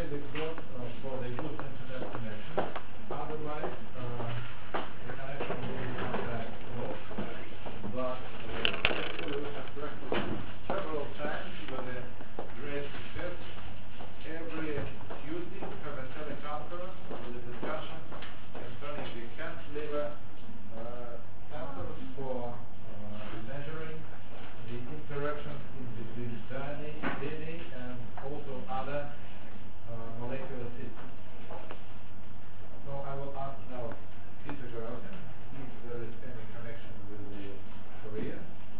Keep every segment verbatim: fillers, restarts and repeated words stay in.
only because uh, for the good internet connection. Otherwise, uh, the connection will not that well. But uh, actually, we have practiced several times with a great success. Every Tuesday, we have a teleconference with a discussion concerning the cantilever uh, sensors for uh, measuring the interactions in between D N A and also other uh, molecular systems. So I will ask now Peter Garotin if there is any connection with the Korea.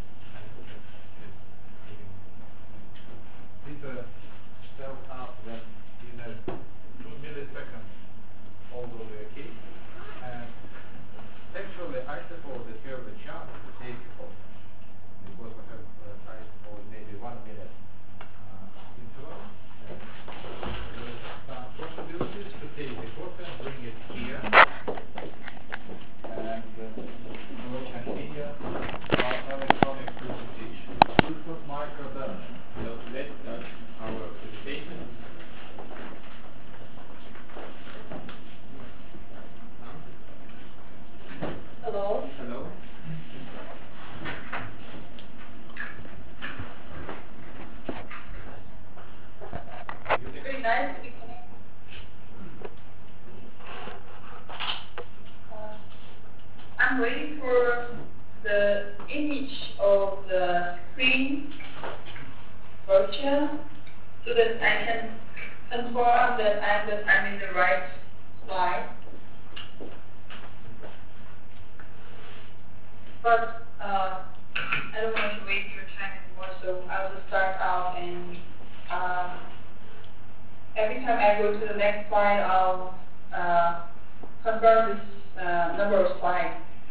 Peter tells us that in a two milliseconds all will be okay. And actually, I suppose that you have the chance to take off because we have uh, time for maybe one minute uh, interval. And there is some possibilities to take the coffee and bring it here. And uh, we can hear our electronic presentation. This was microdata. So let's start our presentation. Hello. Hello. Very nice to be connected. Uh, I'm waiting for the image of the screen brochure so that I can confirm that I'm, that I'm in the right slide. But uh, I don't want to waste your time anymore, so I'll just start out and uh, every time I go to the next slide, I'll uh, confirm this uh, number of slides.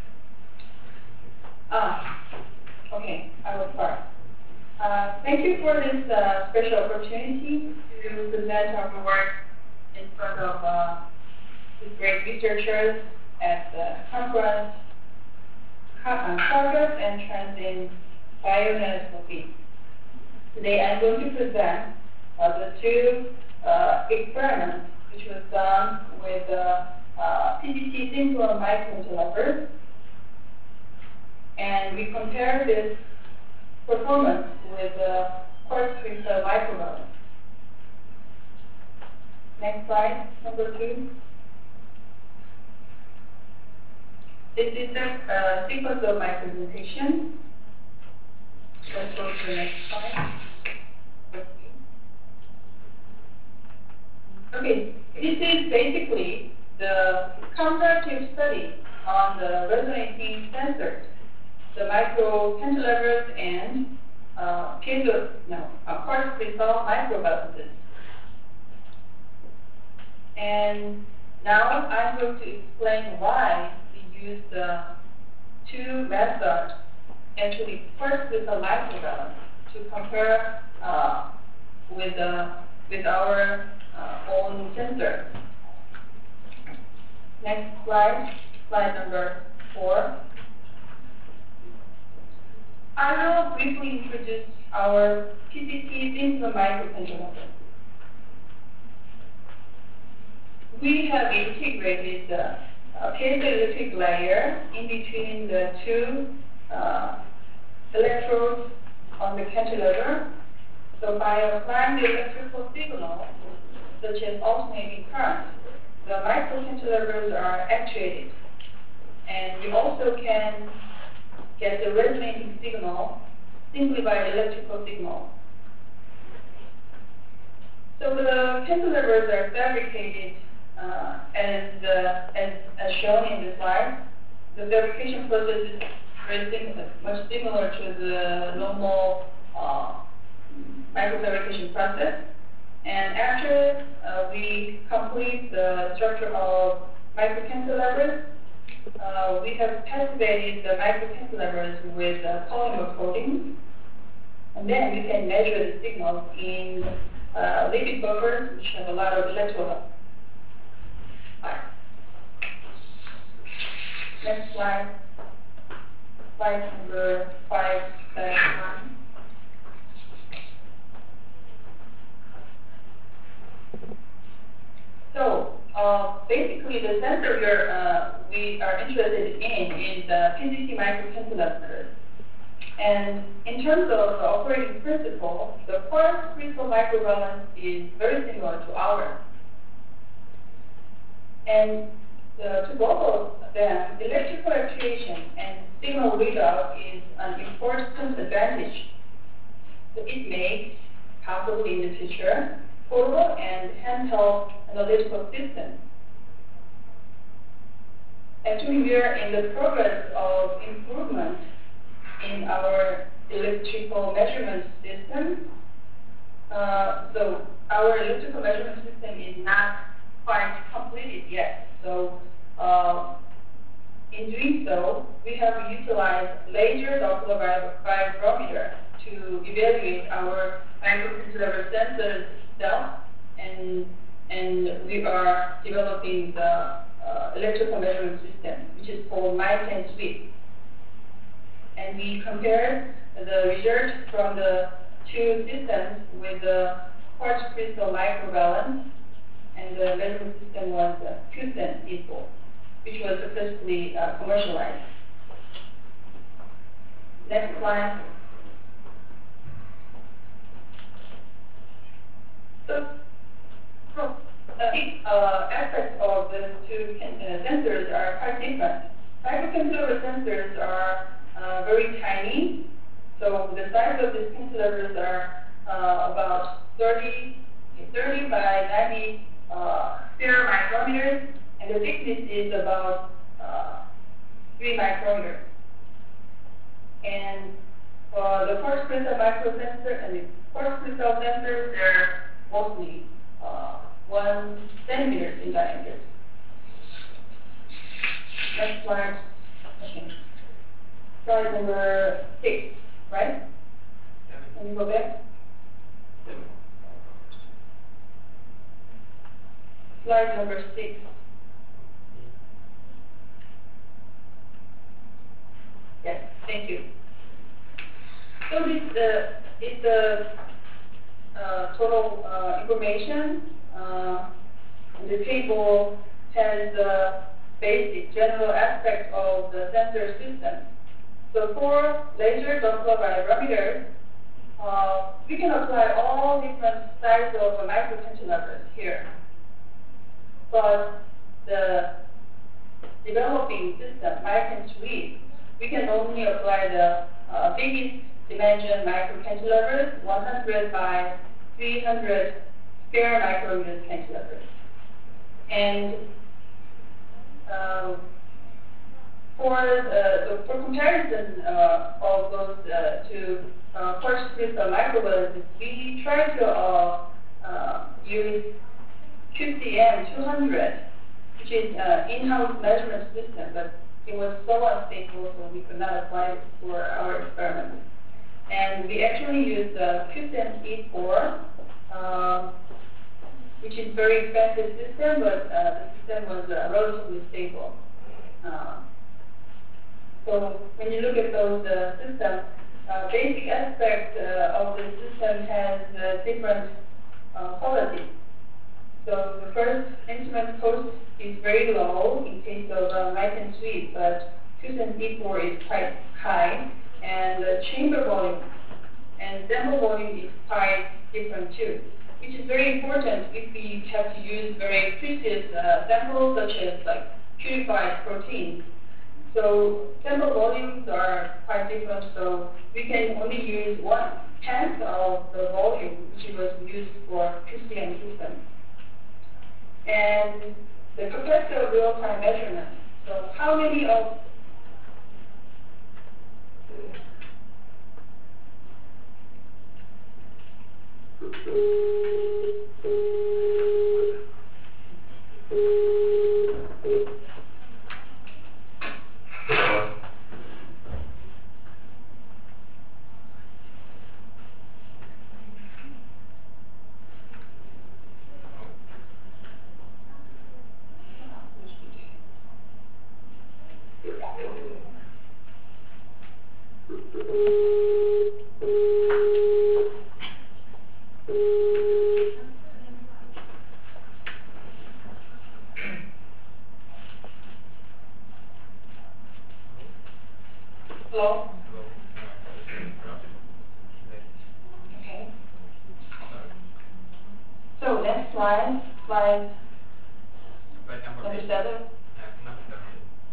Ah, okay, I will start. Uh, thank you for this uh, special opportunity to present our work in front of uh, these great researchers at the conference, uh, Progress and Trends in Bionanoscopy. Today I'm going to present uh, the two uh, experiments which was done with uh, uh, P C T thin film microcantilevers, and we compare this performance with uh, quartz crystal microbalance. Next slide, number two. This is the uh, sequence of my presentation. Let's go to the next slide. Okay, this is basically the comparative study on the resonating sensors, the microcantilevers and uh, piezo, no, uh, quartz crystal microbalances. And now I'm going to explain why we use the two methods, actually quartz crystal microbalance, to compare uh, with uh, with our uh, own sensor. Next slide, slide number four. I will briefly introduce our P C T thin film microcantilever. We have integrated the uh, piezoelectric layer in between the two uh, electrodes on the cantilever. So by applying the electrical signal, such as alternating current, the microcantilevers are actuated. And you also can get the resonating signal simply by the electrical signal. So the cantilevers are fabricated uh, as, uh, as, as shown in the slide. The fabrication process is very similar, much similar to the normal uh, microfabrication process. And after uh, we complete the structure of microcantilevers, uh, we have passivated the microcantilevers with uh, polymer coatings. And then we can measure the signals in uh, lipid buffers, which have a lot of electrolytes. Next slide. Slide number five, dash one. basically, the sensor we are, uh, we are interested in is the P C C microcantilever. And in terms of the operating principle, the quartz crystal microvalence is very similar to ours. And uh, to both of them, electrical actuation and signal readout is an important advantage. So it makes, possibly in the future, portable and handheld analytical systems. Actually, we are in the progress of improvement in our electrical measurement system. Uh, so our electrical measurement system is not quite completed yet. So uh, in doing so, we have utilized laser Doppler vibrometer to evaluate our microcantilever sensors itself, and and we are developing the uh, electrical measurement system, which is called MyCan Suite. And we compared the results from the two systems with the quartz crystal microvalence, and the measurement system was uh, Q SEN E four, which was successfully uh, commercialized. Next slide. So, so uh, big uh, aspects of the two can, uh, sensors are quite different. Microcantilever sensors are uh, very tiny, so the size of these cantilevers are uh, about thirty by ninety uh, sphere micrometers, and the thickness is about uh, three micrometers. And uh, the quartz crystal microsensor and the quartz crystal sensors, they're mostly uh, one centimeter in diameter. Next slide. Okay. Slide number six, right? Can you go back? Slide number six. Yes, thank you. So this uh, is the uh, total uh, information. Uh, the table has the basic general aspect of the sensor system. So for laser Doppler vibrometers, uh, we can apply all different sizes of microcantilevers here. But the developing system, MyCan Suite, we can only apply the uh, biggest dimension microcantilevers, one hundred by three hundred sphere micrometers cantilevers. And um, for, uh, so for comparison uh, of those uh, two uh, quartz crystal microwaves, we try to uh, uh, use Q C M two hundred, which is uh, in-house measurement system, but it was so unstable, so we could not apply it for our experiments. And we actually used uh, Q SEN E four, uh, which is a very expensive system, but uh, the system was uh, relatively stable. Uh, so when you look at those uh, systems, uh, basic aspect uh, of the system has uh, different uh, quality. So the first instrument cost is very low in case of uh, MyCan Suite, but Q SEN E four is quite high, and the chamber volume and sample volume is quite different too, which is very important if we have to use very precious uh, samples such as like purified proteins. So sample volumes are quite different, so we can only use one tenth of the volume which was used for Q C M systems. And the capacity of real-time measurement. So how many of Thank you. So next slide, slide Slide number number eight. seven. Uh, number seven.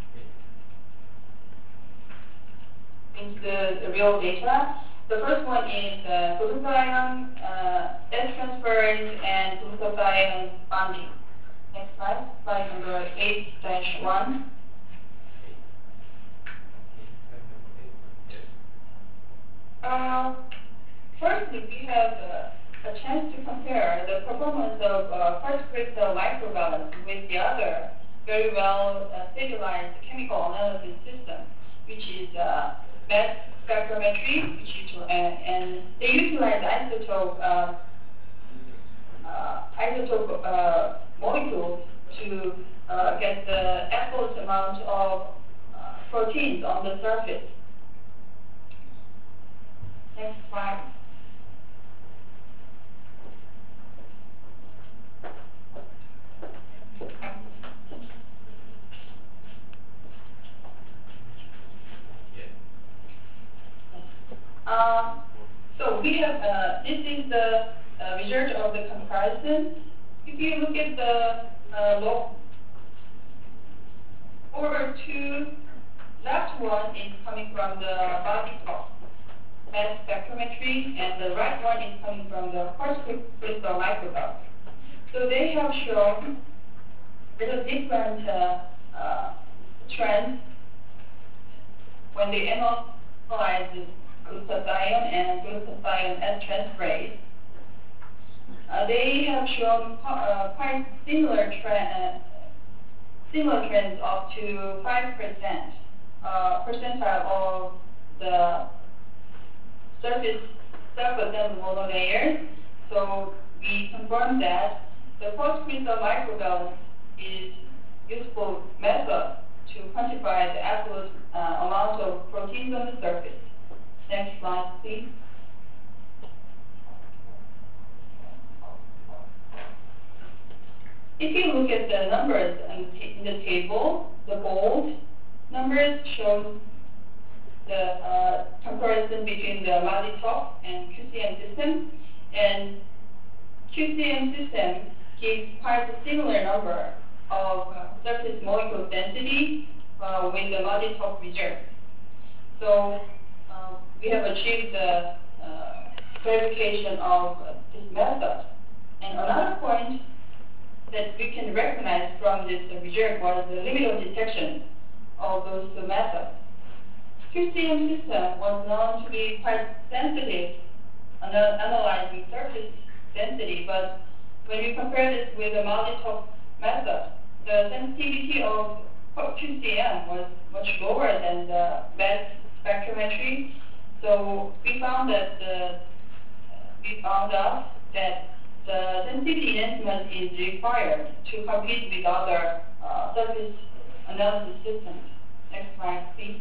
Okay. Is the, the real data. The first one is uh, glutathione uh, S-transferase and glutathione bonding. Next slide, slide number eight dash one. Uh, firstly, we have uh, a chance to compare the performance of uh, first crystal microvalence with the other very well uh, stabilized chemical analysis system, which is uh, mass spectrometry, which is, uh, and they utilize isotope uh, uh, isotope uh, molecules to uh, get the absolute amount of uh, proteins on the surface. Next slide. Uh, so we have, uh, this is the uh, result of the comparison. If you look at the uh, low, over two, left one is coming from the body top mass spectrometry, and the right one is coming from the quartz crystal microvalve. So they have shown little different uh, uh, trends when they analyze glutathione and glutathione S-transferase. Uh, they have shown uh, quite similar trend, uh, similar trends up to five percent uh, percentile of the surface self-assembled monolayers. So we confirm that the post-crystal microvalence is useful method to quantify the absolute uh, amount of proteins on the surface. Next slide, please. If you look at the numbers in the table, the bold numbers show the uh, comparison between the Mali-Top and Q C M system, and Q C M system gives quite a similar number of uh, surface molecule density uh, with the Mali-Top result. So uh, we have achieved the uh, verification of uh, this method. And another point that we can recognize from this uh, result was the limit of detection of those two methods. Q C M system was known to be quite sensitive on analyzing surface density, but when we compare this with the Mali-Top method, the sensitivity of Q C M was much lower than the mass spectrometry. So we found that the, we found out that the sensitivity enhancement is required to compete with other uh, surface analysis systems. Next slide, please.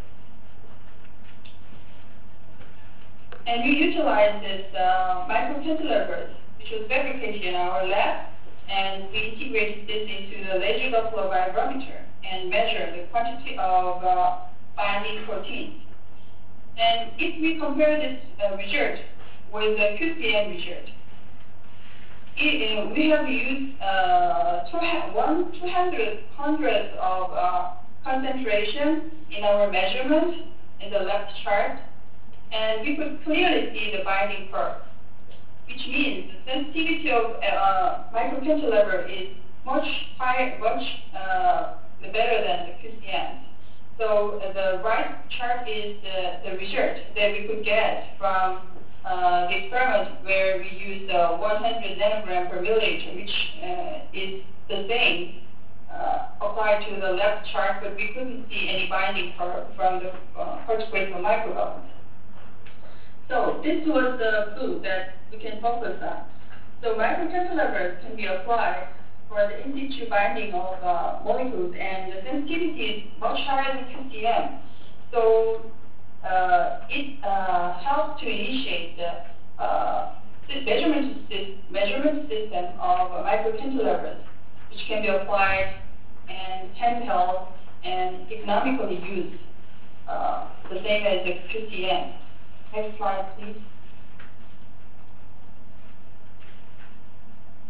And we utilize this uh, microcantilevers, which was fabricated in our lab, and we integrated this into the laser Doppler vibrometer and measure the quantity of uh, binding proteins. And if we compare this uh, result with the Q C M result, it, uh, we have used uh, two, one two hundred hundredths of uh, concentration in our measurement in the left chart, and we could clearly see the binding curve, which means the sensitivity of uh, microcantilever is much higher, much uh, better than the Q C M. So uh, the right chart is the, the result that we could get from uh, the experiment where we used uh, one hundred nanogram per milliliter, which uh, is the same uh, applied to the left chart, but we couldn't see any binding curve from the uh, quartz crystal microvalence. So this was the clue that we can focus on. So microcantilevers can be applied for the in situ binding of uh, molecules, and the sensitivity is much higher than Q C M. So uh, it uh, helps to initiate the uh, measurement, measurement system of uh, microcantilevers, which can be applied and handheld and economically used, uh, the same as the Q C M. Next slide, please.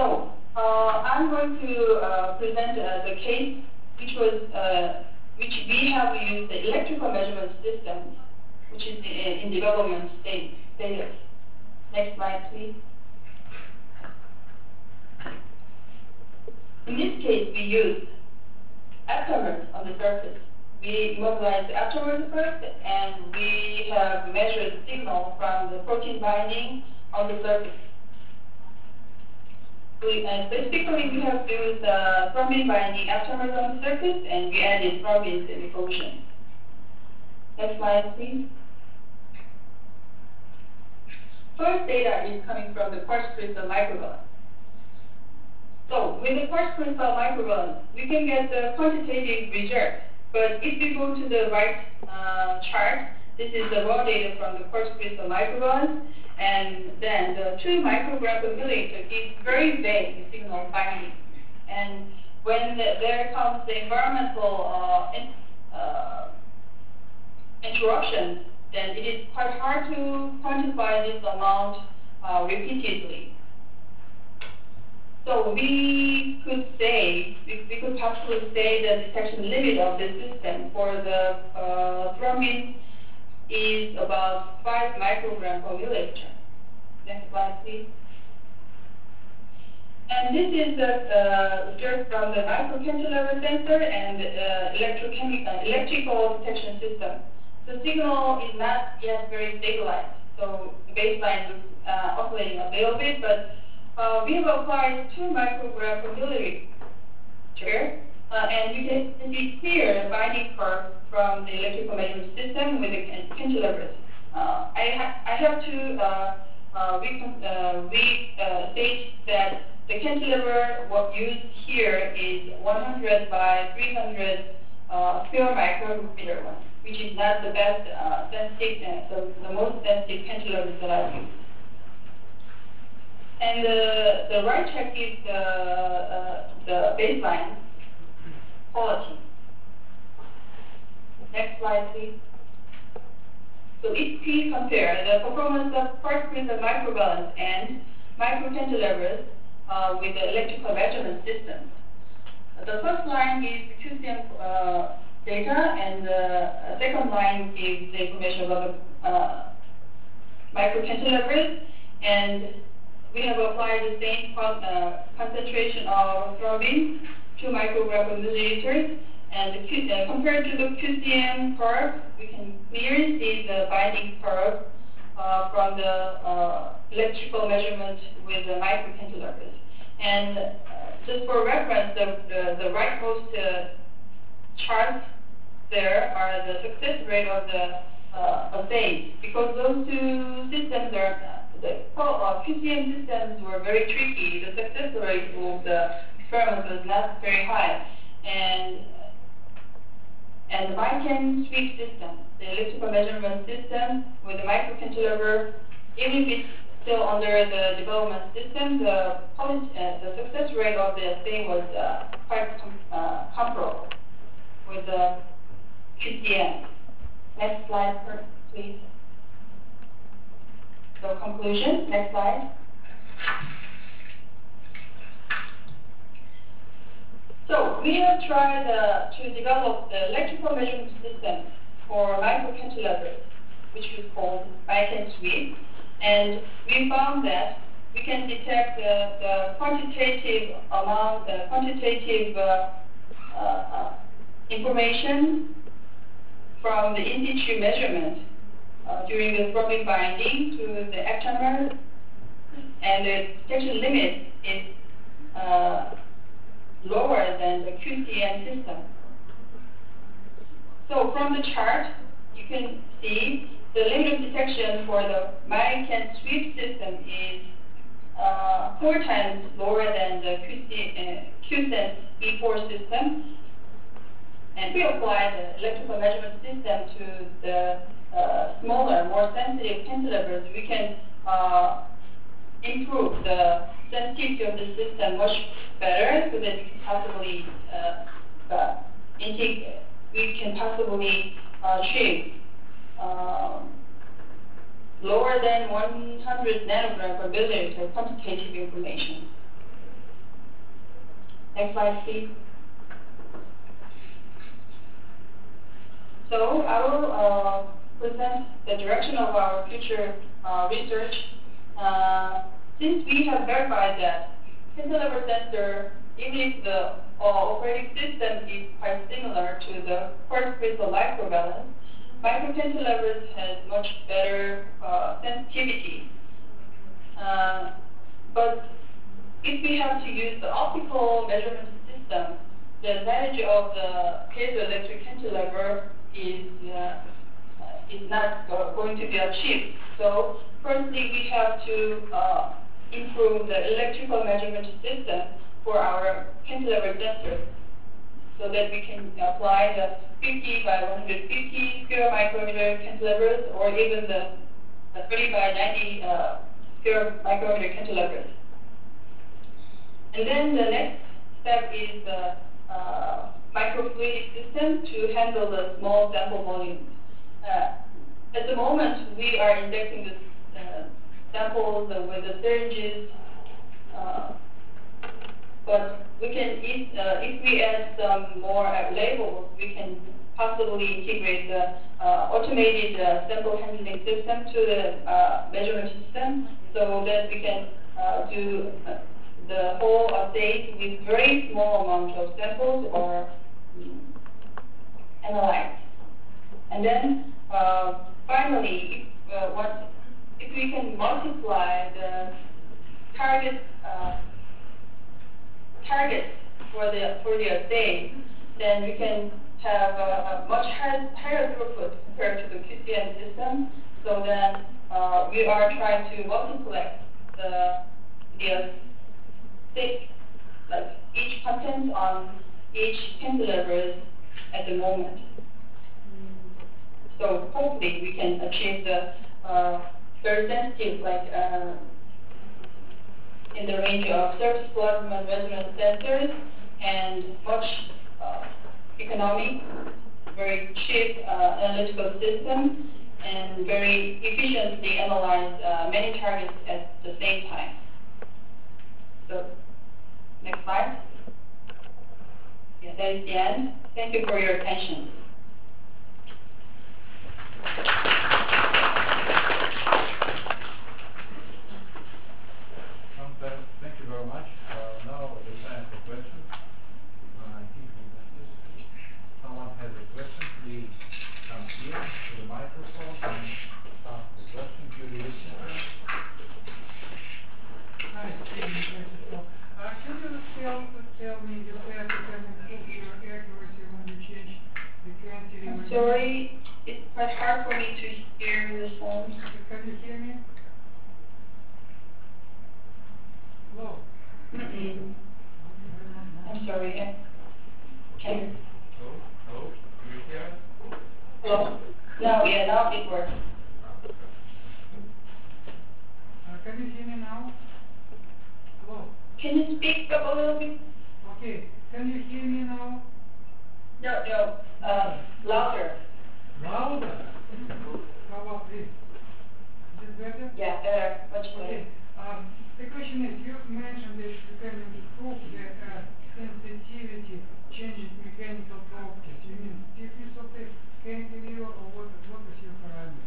So uh, I'm going to uh, present uh, the case which was uh, which we have used the electrical measurement system, which is in, in development state status. Next slide, please. In this case, we use aptamers on the surface. We immobilize the aptamers first, and we have measured the signal from the protein binding on the surface. We, uh, specifically, we have used uh, thrombin binding aptamers on the surface, and we added thrombins in the solution. Next slide, please. First data is coming from the quartz crystal microbalance. So with the quartz crystal microbalance, we can get the quantitative result. But if you go to the right uh, chart, this is the raw data from the quartz crystal microbalance, and then the two microgram per milliliter gives very vague signal binding. And when the, there comes the environmental uh, in, uh, interruptions, then it is quite hard to quantify this amount uh, repeatedly. So we could say, we, we could possibly say the detection limit of the system for the uh, thrombin is about five microgram per milliliter. Next slide, please. And this is the uh, result from the microcantilever sensor and uh, electrochemi- uh, electrical detection system. The signal is not yet very stabilized, so the baseline is uh, oscillating a little bit, but uh, we have applied two microgram per milliliter, uh, and you can see clear the binding curve from the electrical measurement system with the cantilevers. Uh, I, ha I have to uh, uh, restate uh, re, uh, that the cantilever what used here is one hundred by three hundred uh, pure micrometer one, which is not the best uh, sensitive, uh, the, the most sensitive cantilevers that I've used. And the, the right check is the, uh, the baseline quality. Next slide, please. So if we compare the performance of quartz crystal microbalance and microcantilevers uh, with the electrical measurement systems, the first line is the Q C M uh, data, and the second line gives the information about the uh, microcantilevers, and we have applied the same con uh, concentration of thrombin, two microgram per milliliters, and the Q uh, compared to the Q C M curve, we can clearly see the binding curve uh, from the uh, electrical measurement with the microcantilevers. And uh, just for reference, the, the, the rightmost uh, charts there are the success rate of the uh, assays, because those two systems are, uh, the uh, Q C M systems were very tricky. The success rate of the experiment was not very high. And And the MyCan sweep system, the electrical measurement system with the microcantilever, even if it's still under the development system, the, policy, uh, the success rate of the assay was uh, quite com uh, comparable with the Q C M. Next slide, please. So conclusion, next slide. So we have tried uh, to develop the electrical measurement system for microcantilevers, which was called MyCan sweep, and we found that we can detect uh, the quantitative amount, the quantitative uh, uh, uh, information from the in situ measurement uh, during the thrombin binding to the aptamer, and the detection limit is uh, lower than the Q C M system. So from the chart, you can see the limit of detection for the MyCan sweep system is uh, four times lower than the Q C, uh, Q sense E four system. And we apply the electrical measurement system to the uh, smaller, more sensitive cantilevers. We can uh, improve the sensitivity of the system much better, so that we can possibly uh, uh, intake, we can possibly uh, achieve uh, lower than one hundred nanogram per milliliter quantitative information. Next slide, please. So I will uh, present the direction of our future uh, research. Uh, since we have verified that cantilever sensor, even if the uh, operating system is quite similar to the quartz crystal microbalance, microcantilevers has much better uh, sensitivity. Uh, but if we have to use the optical measurement system, the advantage of the piezoelectric cantilever is uh, is not uh, going to be achieved. So firstly, we have to uh, improve the electrical measurement system for our cantilever sensors, so that we can apply the fifty by one hundred fifty square micrometer cantilevers, or even the, the thirty by ninety uh, square micrometer cantilevers. And then the next step is the uh, microfluidic system to handle the small sample volumes. Uh, at the moment, we are injecting the uh, samples uh, with the syringes, uh, but we can, if, uh, if we add some more uh, labels, we can possibly integrate the uh, automated uh, sample handling system to the uh, measurement system, so that we can uh, do uh, the whole assay with very small amount of samples or um, analyzed. And then uh, finally, if, uh, once, if we can multiply the target uh, targets for the for the assay, then we can have a, a much higher, higher throughput compared to the Q C M system. So then uh, we are trying to multiplex the the thick, like each content on each cantilevers at the moment. So hopefully we can achieve the uh, very sensitive, like uh, in the range of surface plasma resonance sensors, and much uh, economic, very cheap uh, analytical system, and very efficiently analyze uh, many targets at the same time. So, next slide. Yeah, that is the end. Thank you for your attention. Thank you very much. Uh, now the time for questions. Uh, I think if someone has a question, please come here to the microphone and ask the question. Do you listen? Hi, Stephen. Uh, can you tell, tell me, you said you can improve your accuracy when you change the cantilever? I'm sorry, it's quite hard for me to hear the phone. Can you hear me? Hello? Mm-mm. I'm sorry. I can Hello? Hello? Do you hear us? Hello? No, yeah, now it works. Uh, can you hear me now? Hello? Can you speak up a little bit? Okay. Can you hear me now? No, no, uh, louder. Louder? How about this? Is it better? Yeah, better, much better. Okay. Um, the question is, you mentioned that you can improve the uh, sensitivity, changing mechanical properties. You mean stiffness of the cantilever, or what, what is your parameter?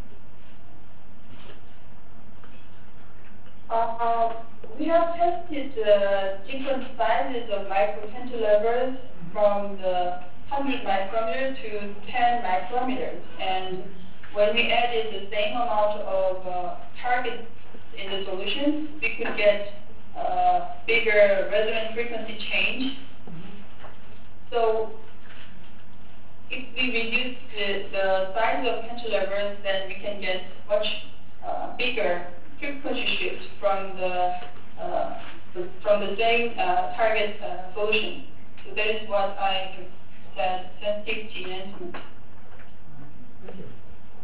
Uh, we have tested uh, different sizes of microcantilevers from the one hundred micrometer to ten micrometers, and when we added the same amount of uh, targets in the solution, we could get uh, bigger resonant frequency change. So if we reduce the, the size of cantilevers, then we can get much uh, bigger frequency shift from the, uh, the from the same uh, target uh, solution. So that is what I said, sensitivity enhancement. Thank you.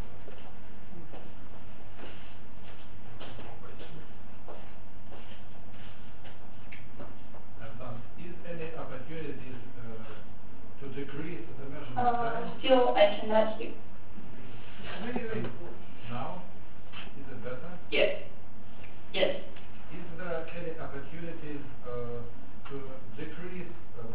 Is any opportunities uh, to decrease the measurement Uh, time? still, I cannot hear. Very, very good. Now? Is it better? Yes. Yes. Is there any opportunities uh, to decrease uh,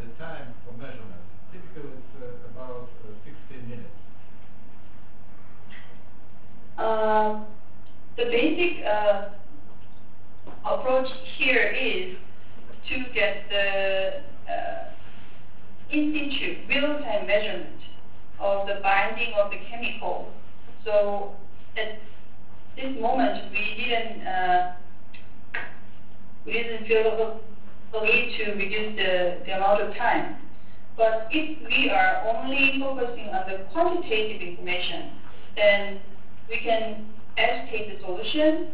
basic uh, approach here is to get the uh, in situ real-time measurement of the binding of the chemical. So at this moment, we didn't uh, we didn't feel the need to reduce the, the amount of time. But if we are only focusing on the quantitative information, then we can agitate the solution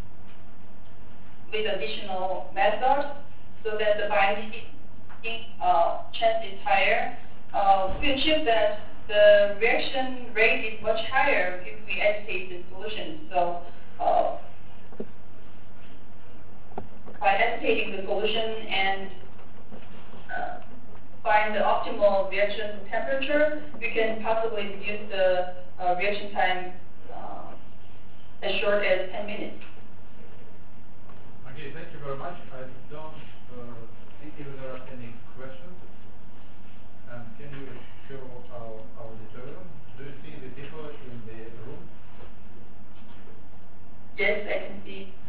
with additional methods so that the binding uh, chance is higher. Uh, we achieve that the reaction rate is much higher if we agitate the solution. So uh, by agitating the solution and uh, find the optimal reaction temperature, we can possibly reduce the uh, reaction time uh, as short as ten minutes. Okay, thank you very much. I don't uh, see if there are any questions. Um, can you show our auditorium? Do you see the people in the room? Yes, I can see.